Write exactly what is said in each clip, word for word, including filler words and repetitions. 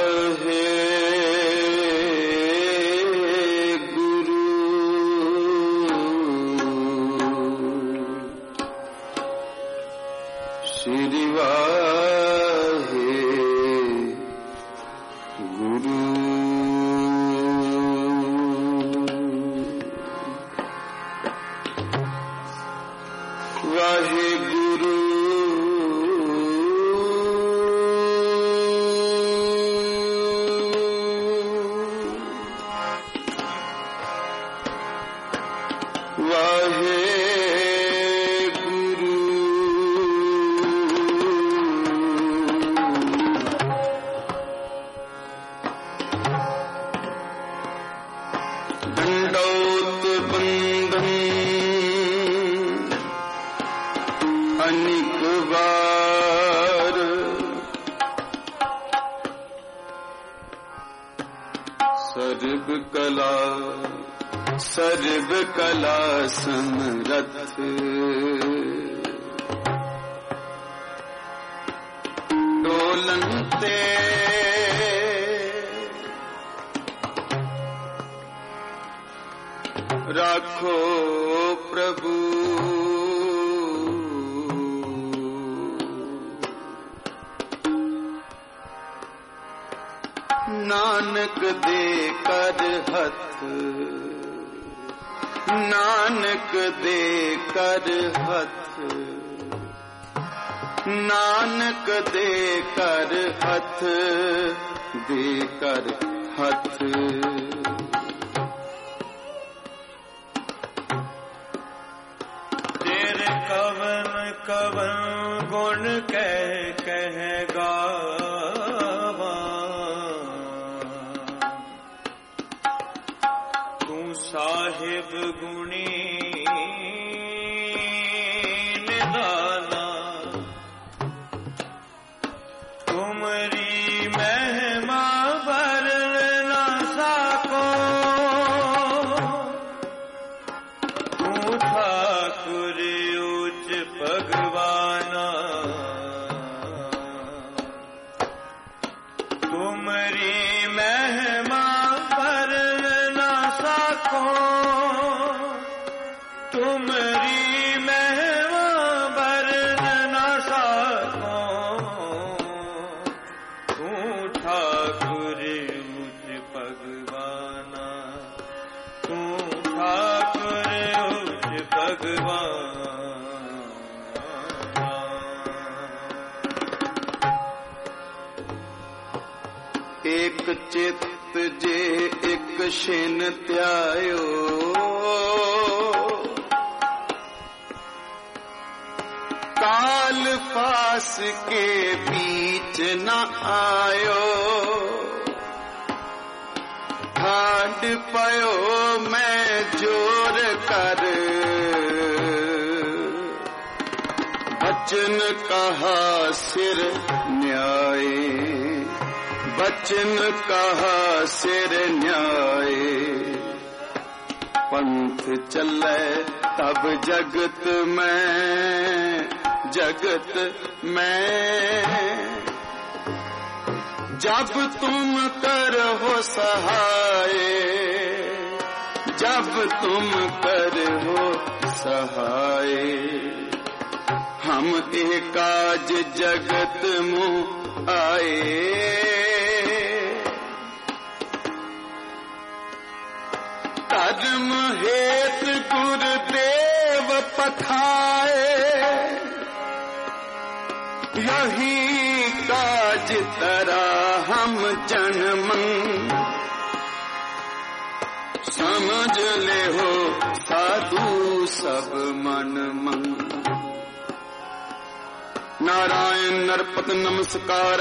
नमस्कार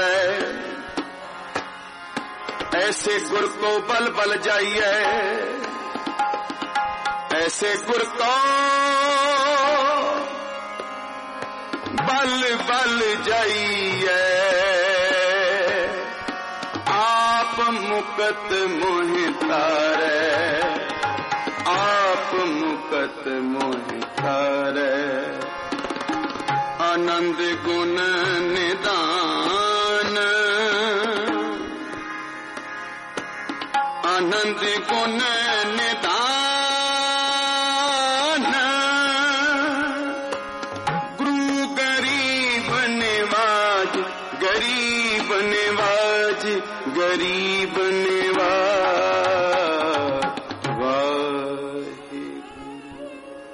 ऐसे गुर को बल बल जाइए, ऐसे गुर को बल बल जाइए। आप मुकत मोहि तारे, आप मुकत मोहि तारे। आनंद गुण निदान आनंद गुण निदान गुरु गरीब निवाज गरीब निवाज गरीब निवाज वाहिगुरु।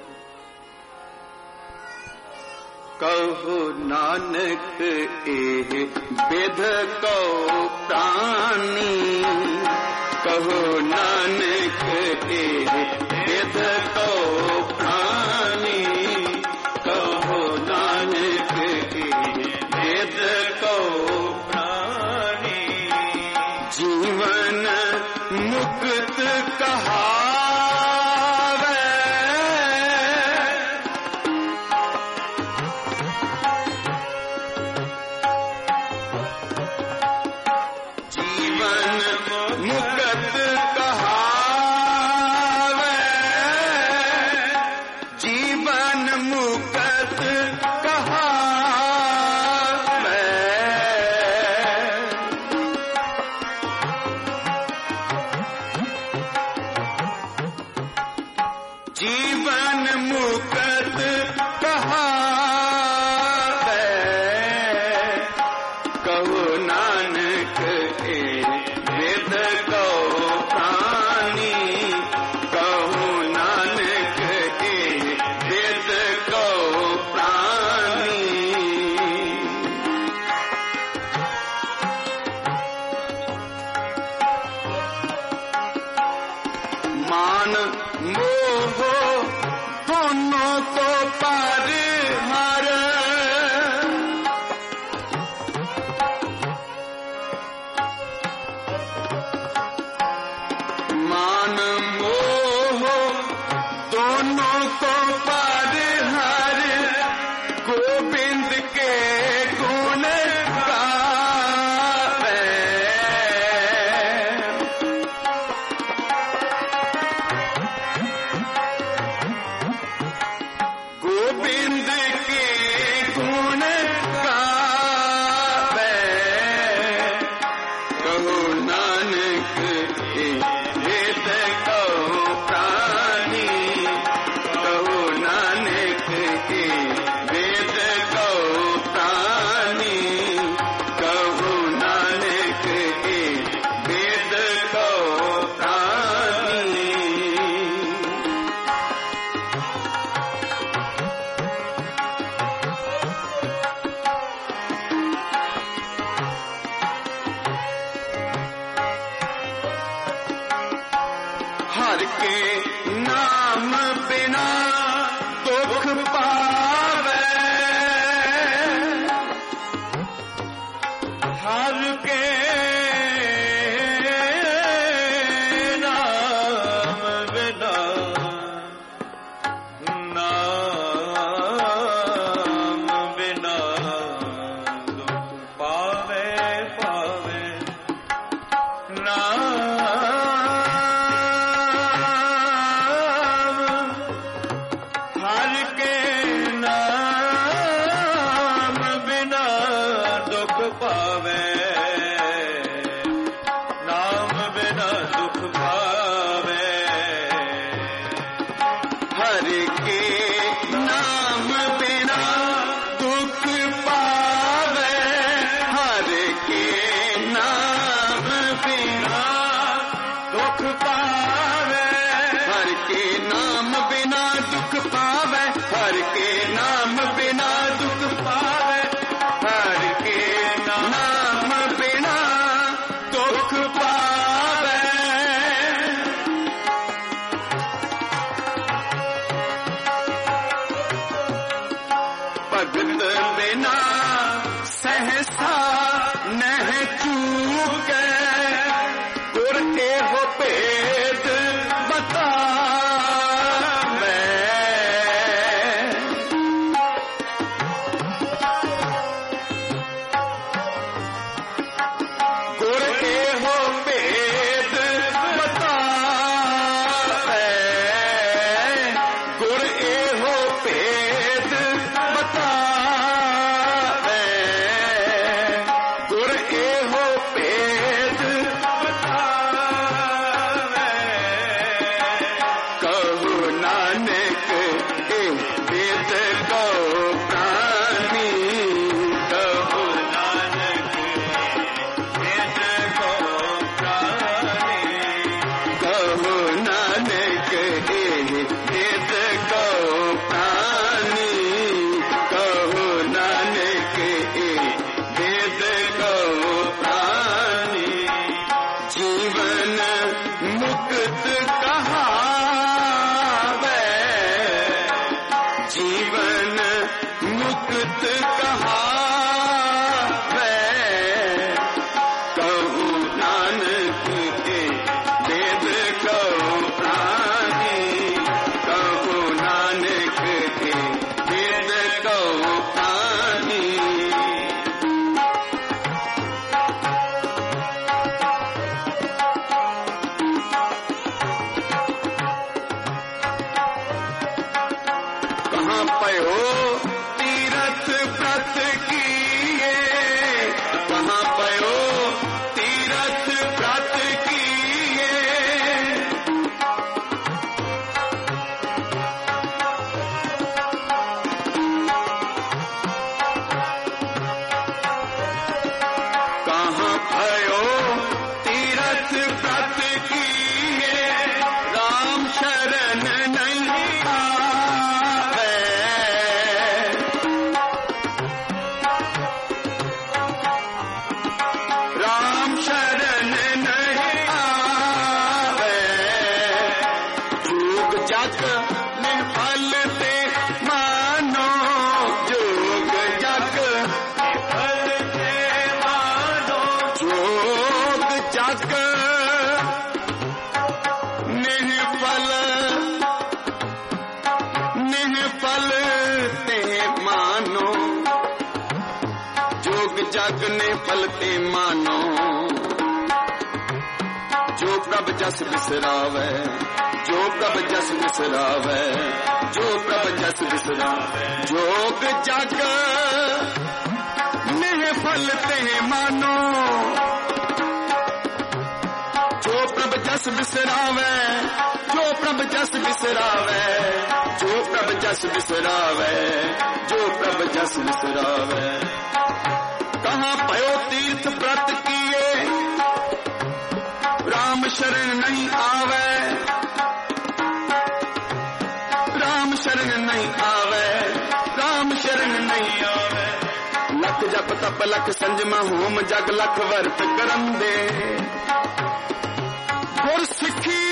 कहो नानक एह बिध को प्राणी कहो नानक एह बिध को प्राणी कहो नानक एह बिध को प्राणी जीवन मुक्त कहावे जीवन मुक्त कहावे जीवन मुक्त कहावे जीवन मुक्त कहावे कहो नानक एह बिध को प्राणी कहो नानक एह बिध को प्राणी मान मोह दोनों को पार हर मान मोह दोनों को पार हर गोविंद के गुण गावे गोविंद के गुण गावे कहो नानक एह बिध को प्राणी कहो नानक एह बिध को प्राणी कहो नानक एह बिध को प्राणी हर के नाम बिना दुख पावे हर के नाम बिना नाम बिना दुख पावे पावे नाम हर के नाम बिना दुख पावे नाम बिना दुख पावे हर के नाम बिना दुख पावे हर के नाम बिना दुख पावे हर के नाम बिना दुख पावे हर के नाम बिना दुख पावे हर के नाम बिना दुख पावे भगत बिना सहसा नह चूके गुर एहो भेद बतावे गुर एहो नानक के वेद कहो प्राणी, कहो नानक के वेद कहो प्राणी। कहाँ पयो तीरथ व्रत किए, कहाँ पयो तीरथ व्रत किए, कहाँ पयो तीरथ व्रत किए, राम शरण नहीं आवे, राम शरण नहीं आवे, जोग जग में फल ते मानो, जोग जग में फल ते मानो, जोग जग निःफल निःफल ते मानो, जोग जग निःफल ते मानो, जो प्रभ जस बिसरावे, जो प्रभ जस बिसरावे, जो प्रभ जस बिसरावे, जोग जग निःफल ते मानो, जो प्रभ जस बिसरावे, जो प्रभ जस बिसरावे, जो प्रभ जस बिसरावे, जो प्रभ जस बिसरावे। कहाँ पयो तीर्थ व्रत किए, राम शरण नहीं आवे, राम शरण नहीं आवे, राम शरण नहीं आवे। लख जप तप लख संजम होम जग लख वर्त करम दे, गुर सिੱਖੀ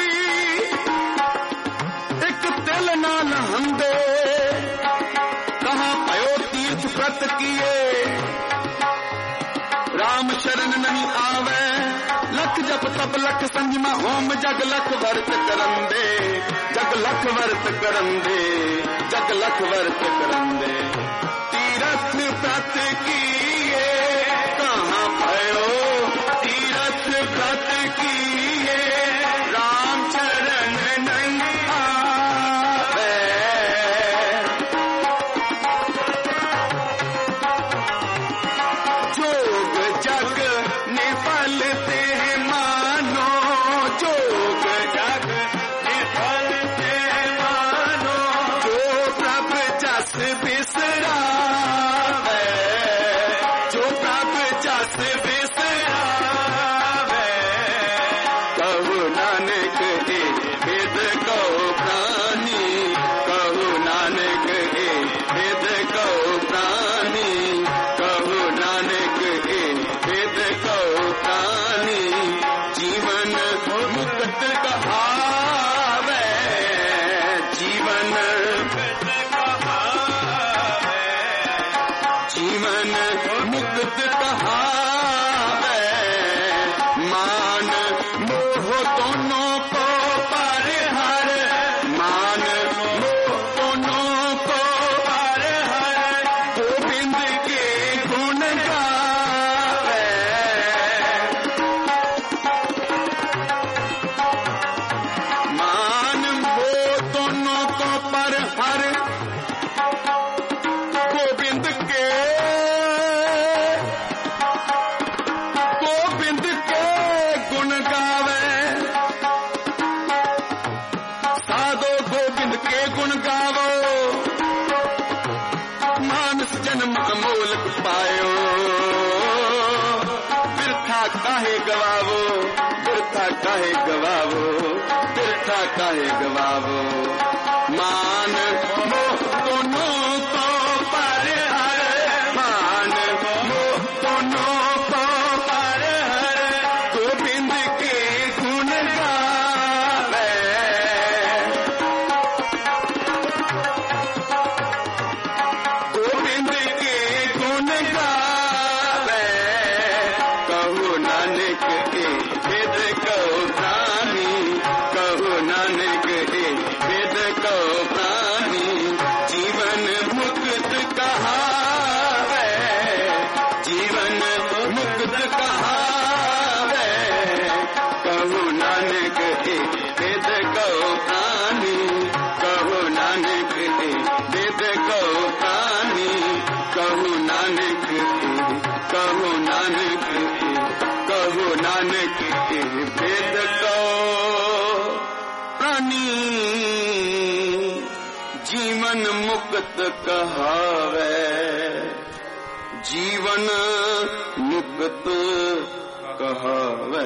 एक तिल नाल हंदे, कहाँ पयो तीर्थ व्रत किए, राम शरण नहीं आवे, लख जप तप लख संजमा होम जग लख वर्त करम दे, जग लख वर्त करम दे, जग लख वर्त करम दे। तीरथ व्रत किए, कहाँ पयो तीरथ व्रत किए, राम शरण नहीं आवे, जोग जग निफल ते मानो, जोग जग निफल ते मानो, जो प्रभ जस बिसरावे, जो प्रभ जस बिसरावे, कहो नानक के वेद कहो प्राणी, कहो नानक के वेद कहो प्राणी, कहो नानक के वेद कहो प्राणी। जीवन मुक्त कहावे, जीवन जीवन मुक्त कहावे, मान मोह दोनों को परिहर, मान मोह दोनों को परिहर, गोविंद के गुण गावे, मान मोह दोनों को परिहर, गोविंद के गोविंद के गुण गावे, साधो गोविंद के गुण गावो, मानस जन्म अमोलक पायो, बिरथा काहे गवावो, बिरथा काहे गवावो, बिरथा काहे गवावो। मान मोह दोनों को परिहर, मान मोह दोनों को परिहर, गोविंद के गुण गावे, गोविंद के गुण गावे, कहो नानक भेद कहो प्राणी, कहो नानक हे भेद कहो प्राणी, जीवन मुक्त कहावे, जीवन मुक्त कहावे, कहो नानक हे भेद कहो प्राणी, कहो नानक हे भेद कहो प्राणी, कहो नानक हे, कहो नानक हे, कहो नानक हे भेद कहो प्राणी, जीवन मुक्त कहावे, जीवन मुक्त कहावे।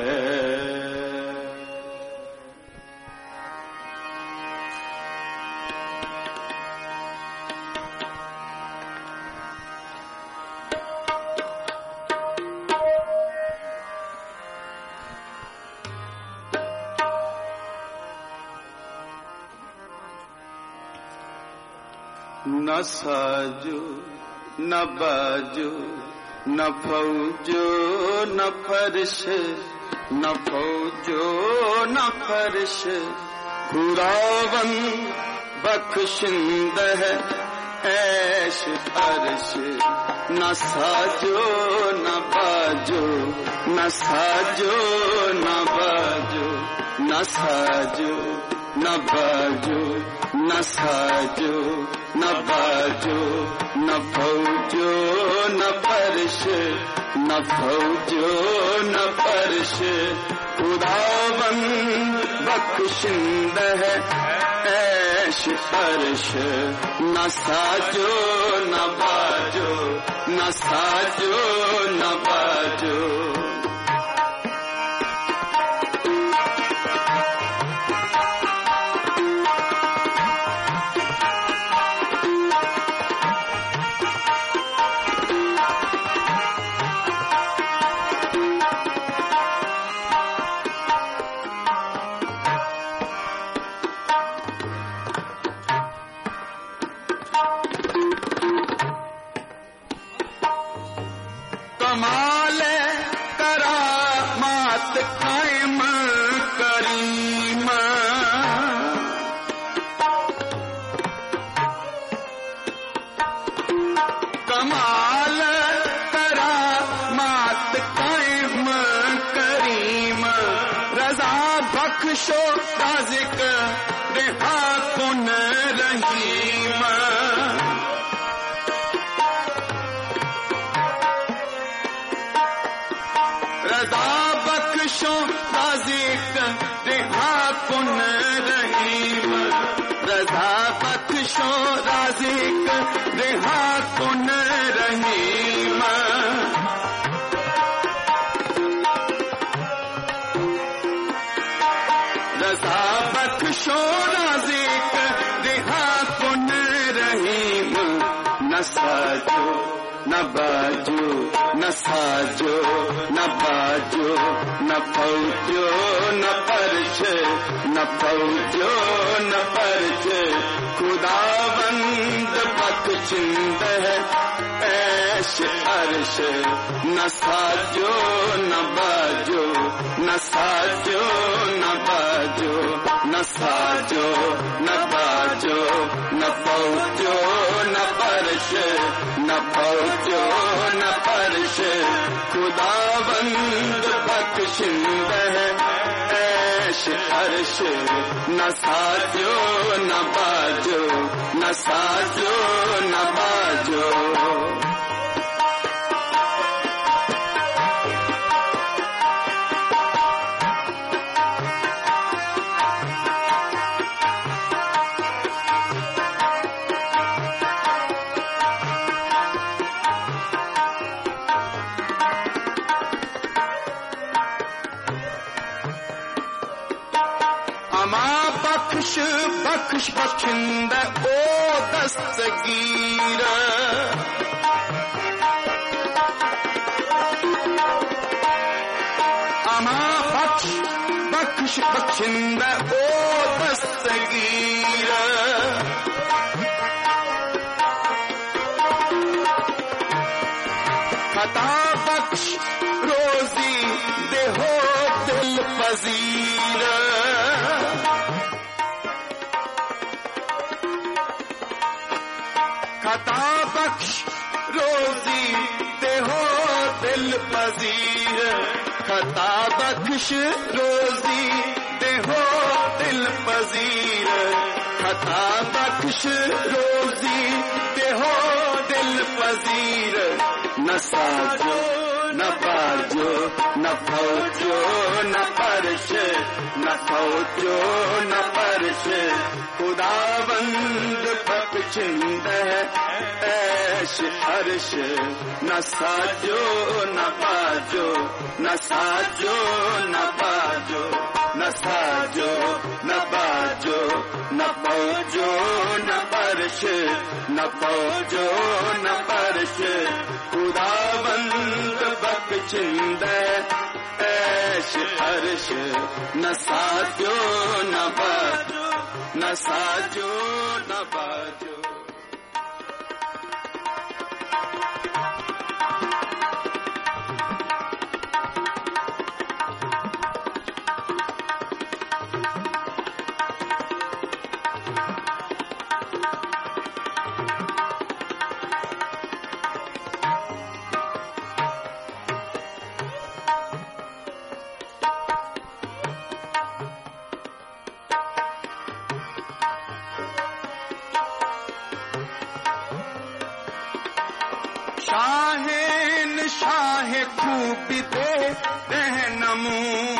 न साजो न बाजो न फौजो न फर्श, न फौजो न फर्श, खुदावन बख्शिंद है ऐश फर्श, न साजो न बाजो, न साजो न बाजो, न साजो न बाजो, न साजो न बाजो, न फौजो न फर्श, न फौजो न फर्श, खुदावंद बख्शिंद है ऐश फर्श, न साजो न बाजो, न साजो न बाजो। कमाल करामात कायम करीम, कमाल करामात कायम करीम, रजा बख्शो राज़िक रिहा कुन रहीम, रजा बख्शो राज़िक रिहा कुन रहीम, रजा बख्शो राज़िक रिहा कुन रहीम, रजा बख्शो राज़िक रिहा कुन रहीम, न साजो न बाजो, न साजो न बाजो, न फौजो न फर्श, न फौजो न फर्श, खुदावंद बख्शिंद है ऐश अर्श, न साजो न बाजो, न साजो न बाजो, न साजो न बाजो, न फौजो न फर्श, न फौजो न फर्श, खुदावंद बख्शिंद है ऐश अर्श, न साजो न बाजो, न साजो न बाजो। अमा बख्श बख्श बख्शिंद ओ दस्तगीर, अमा बख्श बख्श बख्शिंद ओ दस्तगीर, खता बख्श रोजी दे हो पजीर खता बख्श रोजी दे हो दिल पजीर खता बख्श रोजी दे हो दिल पजीर खता बख्श रोजी दे हो दिल पजीर न साजो न बाजो न फौजो न परश न फौजो न परश खुदाबंद बख्शिंद ऐश अर्श न साजो न बाजो न साजो न बाजो न साजो न बाजो न फौजो न परश न फौजो न परश खुदाबंद बख्शिंद ऐश अर्श न साजो न बाजो न साजो न बाजो शाहेन शाह खूब दे रहनमू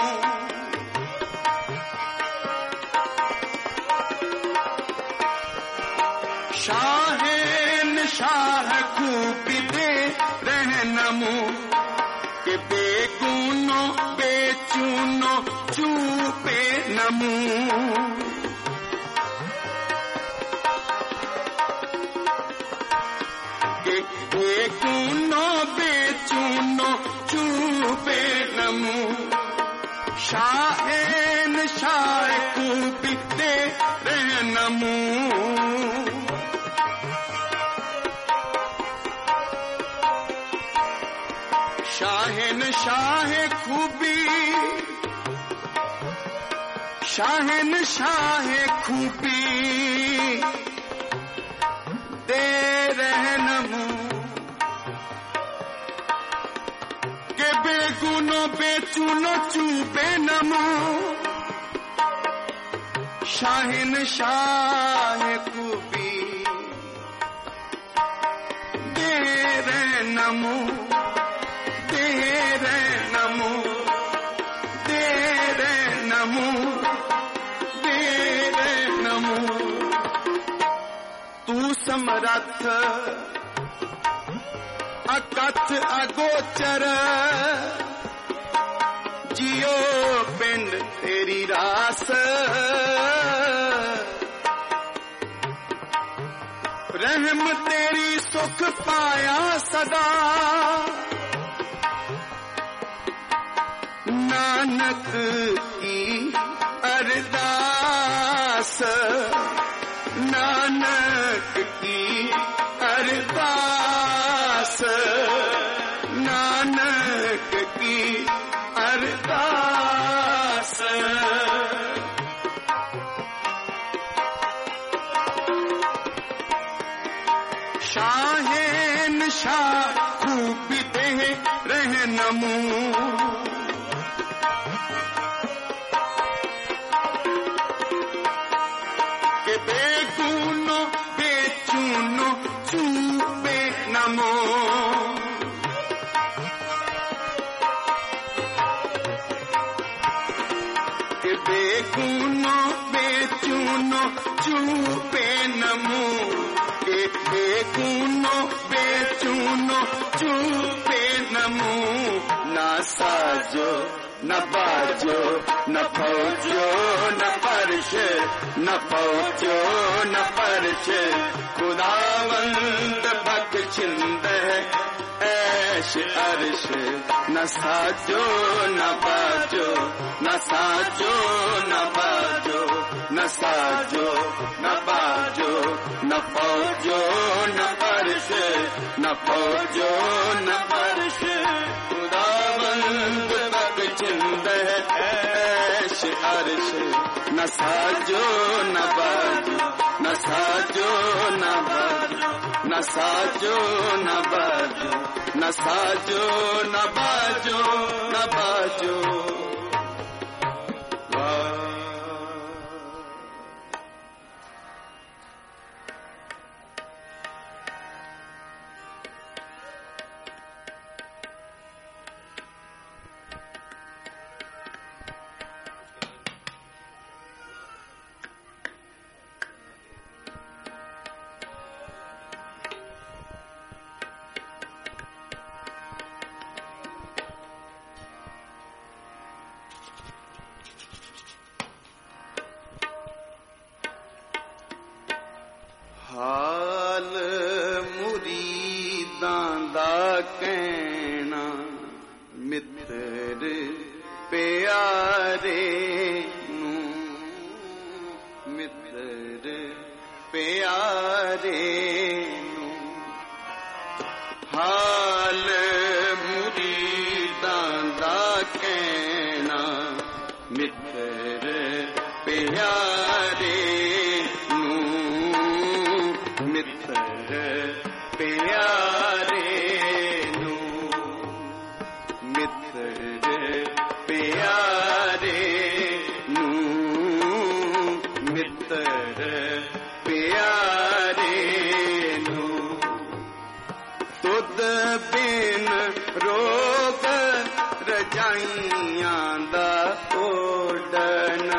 शाहेन शाह खूब दे रहनमू के बेगुनो बेचूनो चूपे नमू बेचूनो बेचूनो चूपे नमू शाहेन शाह खूबी दे रहनमू शाहेन शाह खूबी शाहेन शाह खूबी दे रहनमू के बेगुनो बेचूनो चूबे नमो शाहिन शाह खूबी दे रहनमू दे रहनमू दे रहनमू दे रहनमू तू समरथ अकथ अगोचर जियो पिंड तेरी रास रहम तेरी सुख पाया सदा नानक की अरदास नानक की अरदास नानक की अरदास शाहेन शाह खूब दे रहनमू के बेगुनो बेचूनो चूबे नमो के बेगुनो बेचूनो चूबे नमो के बेगुनो बेचूनो चूबे नमो ना साजो न बाजो न फौजो न परश न फौजो न परश खुदावंद बख्शिंद ऐश अर्श न साजो न बाजो न साजो न बाजो न साजो न बाजो न फौजो न परश न फौजो न परश खुदावंद बख्शिंद है अर्श न साजो न बाजो न साजो न बाजो न साजो न बाजो न साजो न बाजो न बाजो हाल मुरीदां दा कहना मित्र प्यारे नू मित्र प्यारे नू हाल मुरीदां दा कहना मित्र प्यारे प्यारे नू मित्र प्यारे नू मित्र प्यारे नू तुद बिन रोग रजाइयां दा ओढ़ना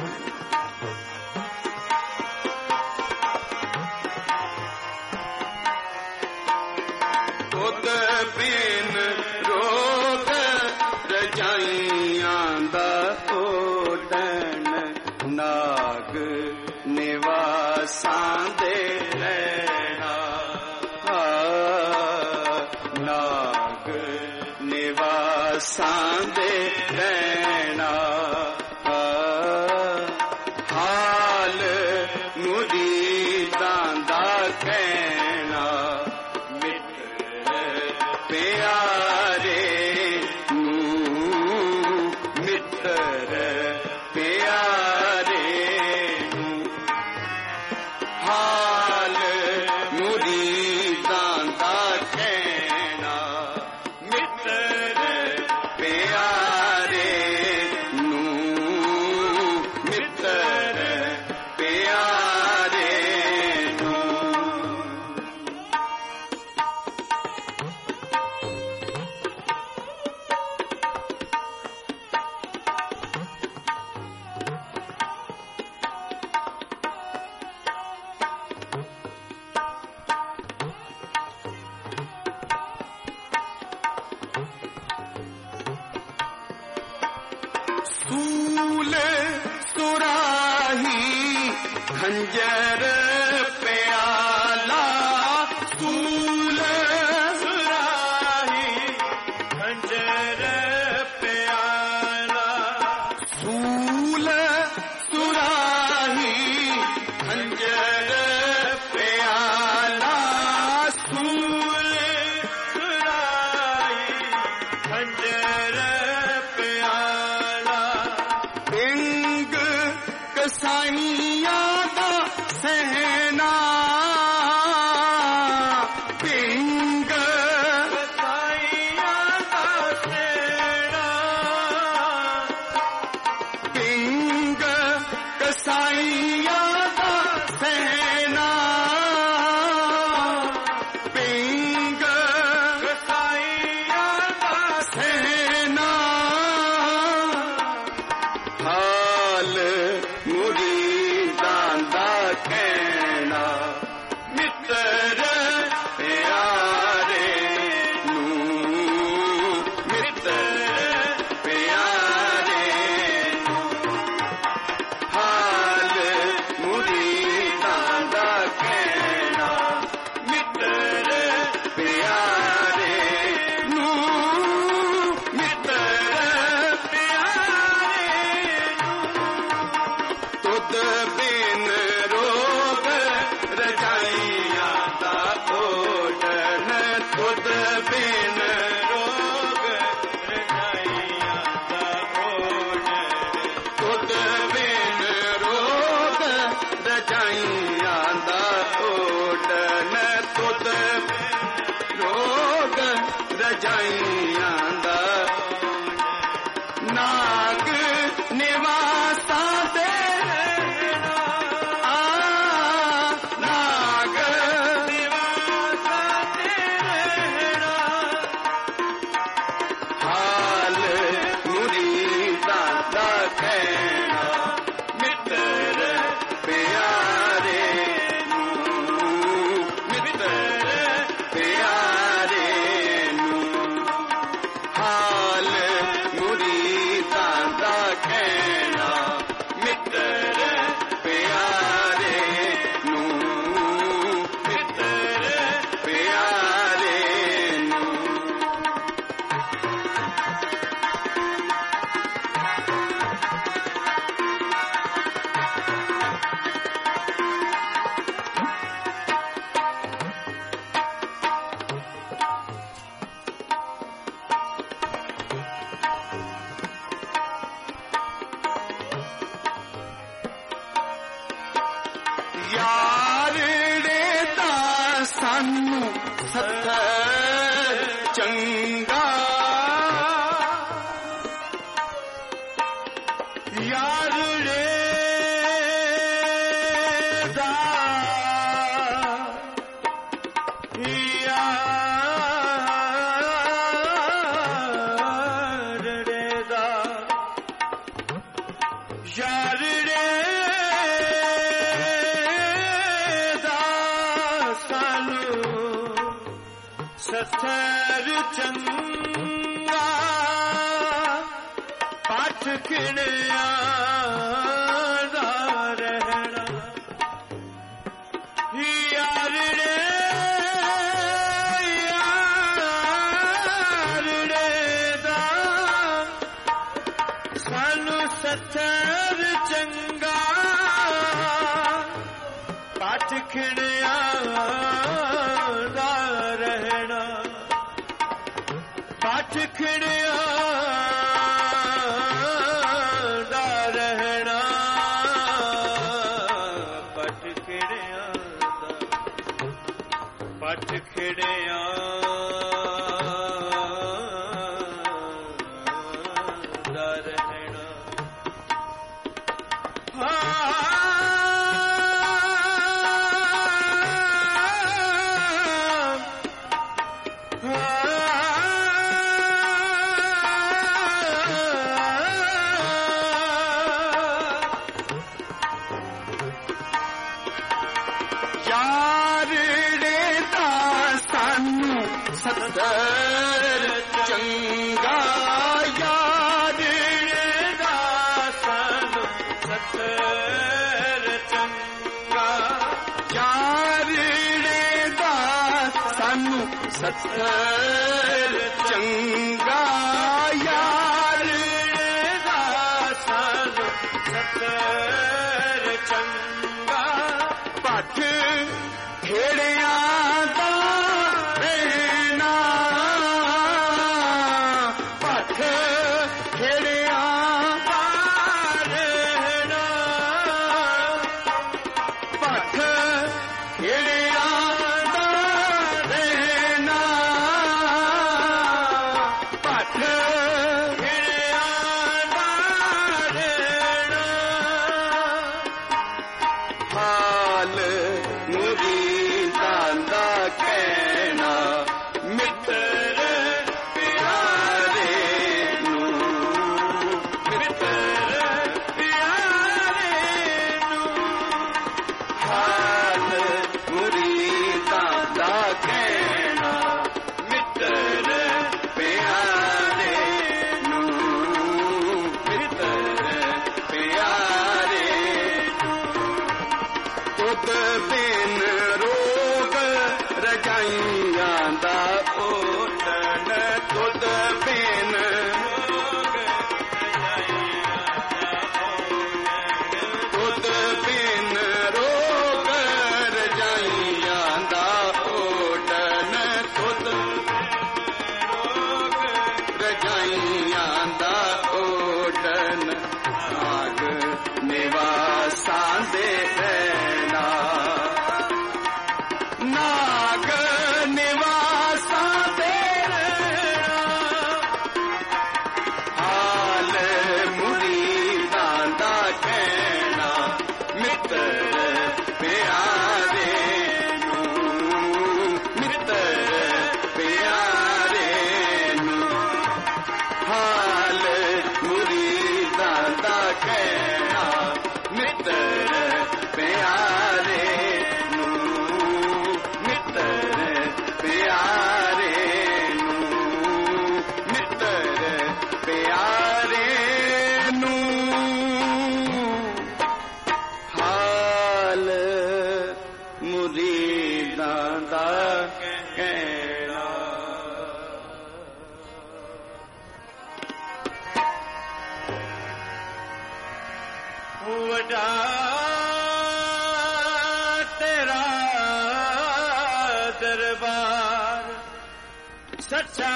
बिन रोग रजाइयां दा ओढ़न नाग निवासां दे रहना नाग निवासां दे रहना हाल मुरीदां दा कहना प्यारे नू मित्र प्यारे नू हाल मुरीदां दा कहना मित्र प्यारे नू मित्र प्यारे नू सूल सुराही खंजर प्याला सूल सुराही खंजर प्याला सूल सुराही खंजर प्याला सूल सुराही खंजर कसाइयां दा सहना पिंग कसाइयां दा सहना पिंग कसाइयां दा सहना पिंग कसाइयां दा सहना हाल मुरीदां दा कहना मित्र प्यारे नू मित्र प्यारे नू हाल मुरीदां दा कहना मित्र प्यारे नू मित्र तुद बिन रोग रजाइयां दा ओढ़न तुद बिन रोग रजाइयां दा ओढ़न सानू सत्तर चंगा यारड़े दा यारड़े दा यारड़े सत्तर चंगा पाठ खिड़िया दा रहना यारड़े यारड़े दा सानू सत्तर चंगा पाठ खिड़िया पाठ खिड़िया दा रहना पाठ खिड़िया दा पाठ खिड़िया दा रहना यारड़े दा सानू सत्तर चंगा यारड़े दा सानू सत्तर चंगा यारड़े दा सानू सत्तर चंगा यारड़े दा सानू सत्तर चंगा पाठ खेड़िया दा रहना पाठ खेड़िया दा रहना पाठ खेड़िया दा रहना पाठ खेड़िया दा रहना हाल मुरीदां दा कहना मित्र प्यारे नू मित्र प्यारे नू हाल मुरीदां दा कहना मित्र प्यारे नू मित्र प्यारे खुद बिन रोग रजाइयां दा ओटन खुद बिन खुद बिन रोग रजाइयां दा ओटन खुद रजाइयां दा ओटन नाग निवासां दे नाग निवासां दे हाल मुरीदां दा कहना मित्र प्यारे नू मित्र प्यारे नू हाल मुरीदां दा कहना मित्र प्यारे वडा तेरा दरबार सच्चा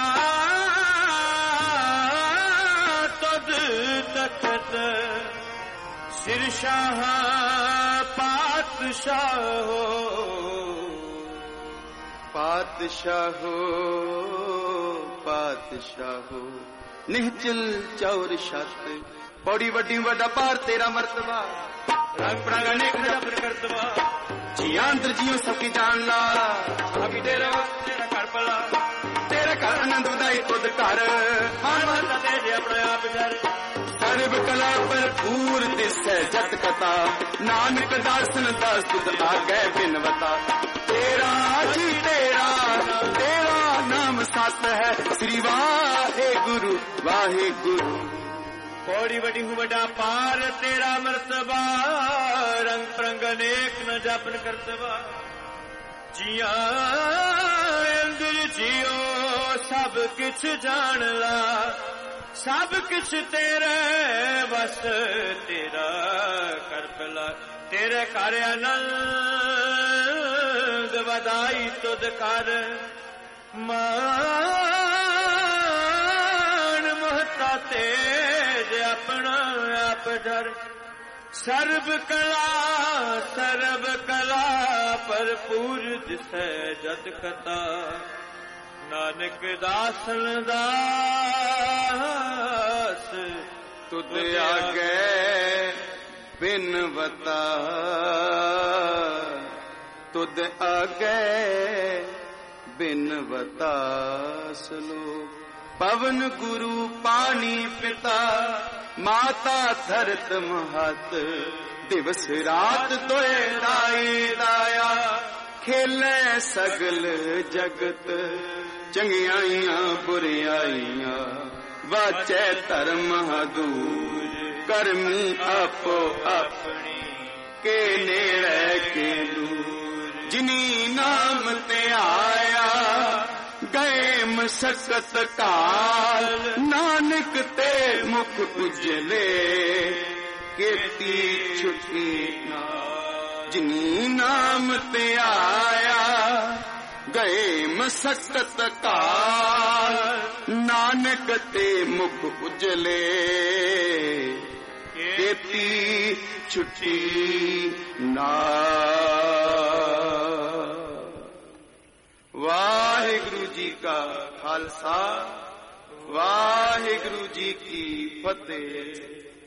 तुद तखत सिर शाह पातशाह ਪਾਤਸ਼ਾਹੋ ਪਾਤਸ਼ਾਹੋ ਨਿਹਚਲ ਚੌਰ ਛੱਤ ਬੜੀ ਵੱਡੀ ਵੱਡਾ ਪਾਰ ਤੇਰਾ ਮਰਤਬਾ ਰੰਗ ਪ੍ਰੰਗ ਅਨੇਕ ਜਪਨ ਕਰਤਵਾ ਜੀਆਂ ਅੰਦਰ ਜੀਓ ਸਭ ਕੀ ਜਾਣ ਲਾ ਅਭੀ ਤੇਰਾ ਤੇਰਾ ਘਰ ਭਲਾ ਤੇਰਾ ਘਰ ਆਨੰਦ ਵਧਾਈ ਤੁਧ ਘਰ ਮਾਨ ਮਾਤਾ ਤੇ ਜੇ ਆਪਣਾ ਆਪ ਜਰ ਸਰਬ ਕਲਾ ਭਰਪੂਰ ਦਿਸੈ ਜਤ ਕਥਾ ਨਾਨਕ ਦਾਸਨ ਦਾਸ ਤੁਧ ਆਗੈ ਬਿਨਵਤਾ ਤੇਰਾ ਜੀ ਤੇਰਾ ਤੇਰਾ ਨਾਮ ਸਤ ਹੈ ਸ੍ਰੀ ਵਾਹਿਗੁਰੂ ਵਾਹਿਗੁਰੂ ਬੜੀ ਵੱਡੀ ਹੂੰ ਵੱਡਾ ਪਾਰ ਤੇਰਾ ਮਰਤਬਾ ਰੰਗ ਪ੍ਰੰਗ ਅਨੇਕ ਨ ਜਪਨ ਕਰਤਵਾ ਜੀਆਂ ਅੰਦਰ ਜੀਓ ਸਭ ਕਿਛ ਜਾਣ ਲਾ ਸਭ ਕਿਛ ਤੇਰੇ ਵਸ ਤੇਰਾ ਕਰ ਭਲਾ ਤੇਰੇ ਘਰ ਆਨੰਦ ਵਧਾਈ ਤੁਧ ਕਰ ਮਾਨ ਮਹਤਾ ਤੇਜ ਆਪਣਾ ਆਪ ਡਰ ਸਰਬ ਕਲਾ ਸਰਬ ਕਲਾ ਭਰਪੂਰ ਦਿਸੈ ਜਤ ਕਥਾ ਨਾਨਕ ਦਾਸਨ ਦਾਸ ਤੁਧ ਆਗੇ ਬਿਨਵਤਾ ਤੁਧ ਆਗੇ ਬਿਨਵਤਾ ਸਲੋਕ ਪਵਨ ਗੁਰੂ ਪਾਣੀ ਪਿਤਾ ਮਾਤਾ ਧਰਤ ਮਹਤ ਦਿਵਸ ਰਾਤ ਤੋਏ ਦਾਈ ਦਾਇਆ ਖੇਲੇ ਸਗਲ ਜਗਤ ਚੰਗਿਆਈਆਂ ਬੁਰਿਆਈਆਂ ਵਾਚੈ ਧਰਮ ਹਦੂਰ ਕਰਮੀ ਆਪੋ ਆਪਣੀ ਕੇ ਨੇੜੇ ਕੇ ਦੂਰ ਜਿਨੀ ਨਾਮ ਤੇ ਆਇਆ ਗਏ ਮਸਕਤ ਕਾਲ ਨਾਨਕ ਤੇ ਮੁਖ ਉਜਲੇ ਕੀਤੀ ਛੁੱਟੀ ਨਾ ਜਿਨੀ ਨਾਮ ਤੇ ਆਇਆ ਗਏ ਮਸਕਤ ਕਾਲ ਨਾਨਕ ਤੇ ਮੁਖ ਉਜਲੇ ਕੀਤੀ ਛੁੱਟੀ ਨਾ ਵਾਹਿਗੁਰੂ ਜੀ ਕਾ ਖਾਲਸਾ ਵਾਹਿਗੁਰੂ ਜੀ ਕੀ ਫਤਿਹ।